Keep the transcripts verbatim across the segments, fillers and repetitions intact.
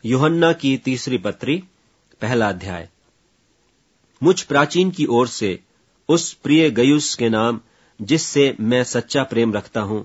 यूहन्ना की तीसरी पत्री, पहला अध्याय। मुझ प्राचीन की ओर से उस प्रिय गयुस के नाम जिससे मैं सच्चा प्रेम रखता हूं,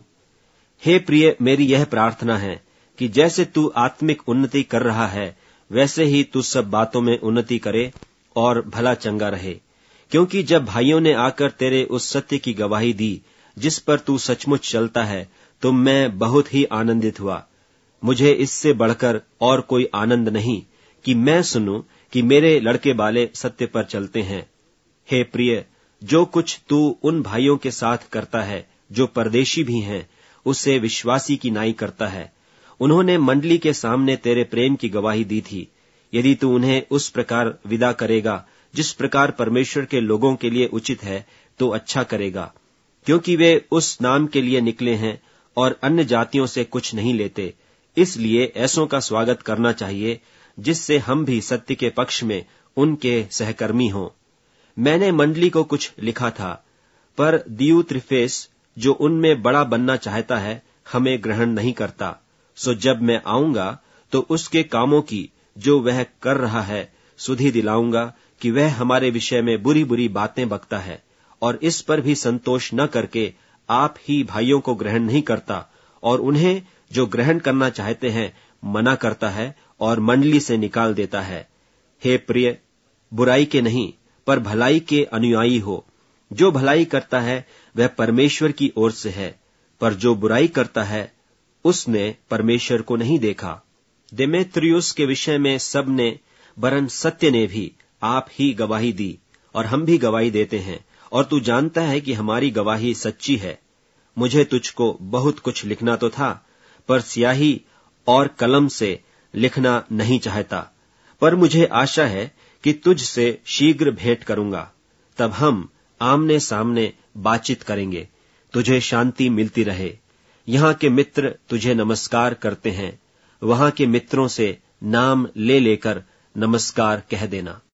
हे प्रिय, मेरी यह प्रार्थना है कि जैसे तू आत्मिक उन्नति कर रहा है वैसे ही तू सब बातों में उन्नति करे और भला चंगा रहे, क्योंकि जब भाइयों ने आकर तेरे उस सत्य की गवाही दी जिस पर तू सचमुच चलता है, तो मैं बहुत ही आनंदित हुआ। मुझे इससे बढ़कर और कोई आनंद नहीं कि मैं सुनूं कि मेरे लड़के वाले सत्य पर चलते हैं। हे प्रिय, जो कुछ तू उन भाइयों के साथ करता है जो परदेशी भी हैं, उसे विश्वासी की नाई करता है। उन्होंने मंडली के सामने तेरे प्रेम की गवाही दी थी। यदि तू उन्हें उस प्रकार विदा करेगा जिस प्रकार परमेश्वर के लोगों के लिए उचित है, तो अच्छा करेगा, क्योंकि वे उस नाम के लिए निकले हैं और अन्य जातियों से कुछ नहीं लेते। इसलिए ऐसों का स्वागत करना चाहिए जिससे हम भी सत्य के पक्ष में उनके सहकर्मी हों। मैंने मंडली को कुछ लिखा था, पर दियुत्रिफेस जो उनमें बड़ा बनना चाहता है हमें ग्रहण नहीं करता। सो जब मैं आऊंगा तो उसके कामों की जो वह कर रहा है सुधि दिलाऊंगा कि वह हमारे विषय में बुरी बुरी बातें बकता है, और इस पर भी संतोष न करके आप ही भाइयों को ग्रहण नहीं करता, और उन्हें जो ग्रहण करना चाहते हैं मना करता है और मंडली से निकाल देता है। हे प्रिय, बुराई के नहीं पर भलाई के अनुयायी हो। जो भलाई करता है वह परमेश्वर की ओर से है, पर जो बुराई करता है उसने परमेश्वर को नहीं देखा। देमेत्रियुस के विषय में सब ने, वरन सत्य ने भी आप ही गवाही दी, और हम भी गवाही देते हैं, और तू जानता है कि हमारी गवाही सच्ची है। मुझे तुझको बहुत कुछ लिखना तो था, पर स्याही और कलम से लिखना नहीं चाहता। पर मुझे आशा है कि तुझ से शीघ्र भेंट करूंगा, तब हम आमने सामने बातचीत करेंगे। तुझे शांति मिलती रहे। यहाँ के मित्र तुझे नमस्कार करते हैं। वहां के मित्रों से नाम ले लेकर नमस्कार कह देना।